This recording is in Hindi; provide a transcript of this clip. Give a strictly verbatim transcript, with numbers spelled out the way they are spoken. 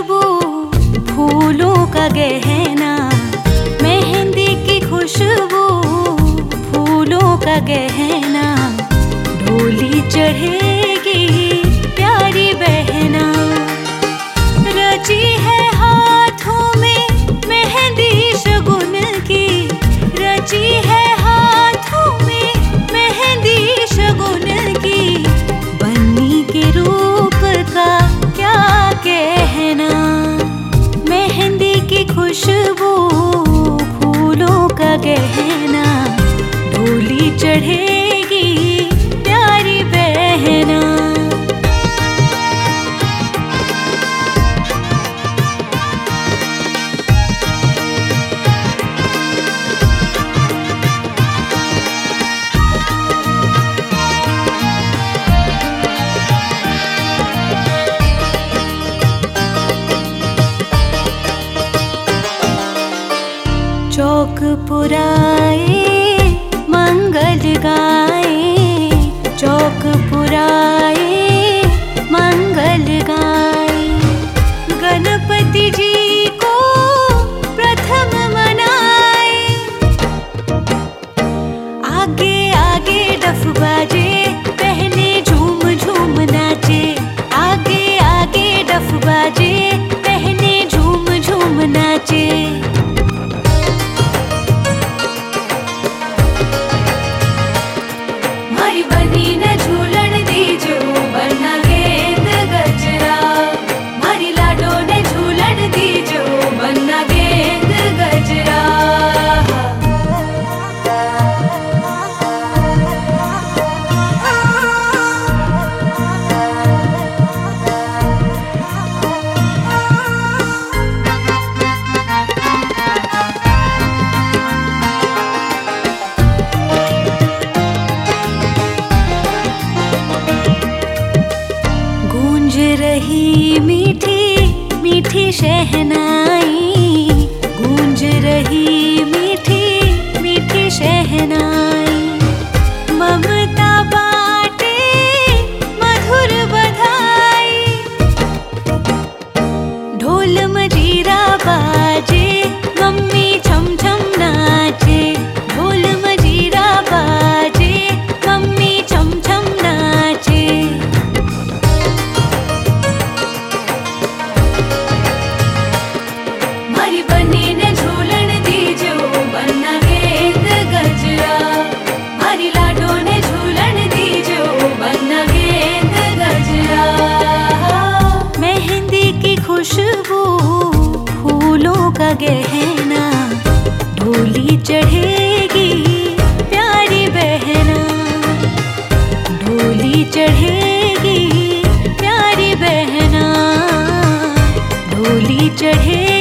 खुशबू, फूलों का गहना, मेहंदी की खुशबू, फूलों का गहना, डोली चढ़ेगी प्यारी बहना। रची है हाथों में मेहंदी शगुन की, रची है हाथों में मेहंदी शगुन की, बन्नी के रूप का क्या कहना। मेहंदी की खुशबू, फूलों का गहना, डोली चढ़ेगी प्यारी बहना। चौक पुराए मंगल गाए, चौक पुराए मंगल गाए, गणपति जी को प्रथम मनाए। आगे आगे डफ बाजे, पहने झूम झूम नाचे, आगे आगे डफ बाजे, पहने झूम झूम नाचे। बनी न झूलन दीजो, बन्ना गेंद गजरा, मारी लाडो ने झूलन दीजो, बन्ना गेंद गजरा। गूंज रही मीठी मीठी शहनाई, गूंज रही मीठी मीठी शहनाई, ममता बाटे मधुर बधाई। ढोल मजीरा बाजे, मम्मी छम छम नाचे, ढोल मजीरा बाजे, मम्मी छम छम नाचे। बनी ने झूलन दीजो, बन्ना गेंद गजरा, मारी लाडो ने झूलन दीजो, बन्ना गेंद गजरा। मेहंदी की खुशबू, फूलों का गहना, डोली चढ़ेगी प्यारी बहना, डोली चढ़ेगी प्यारी बहना, डोली चढ़े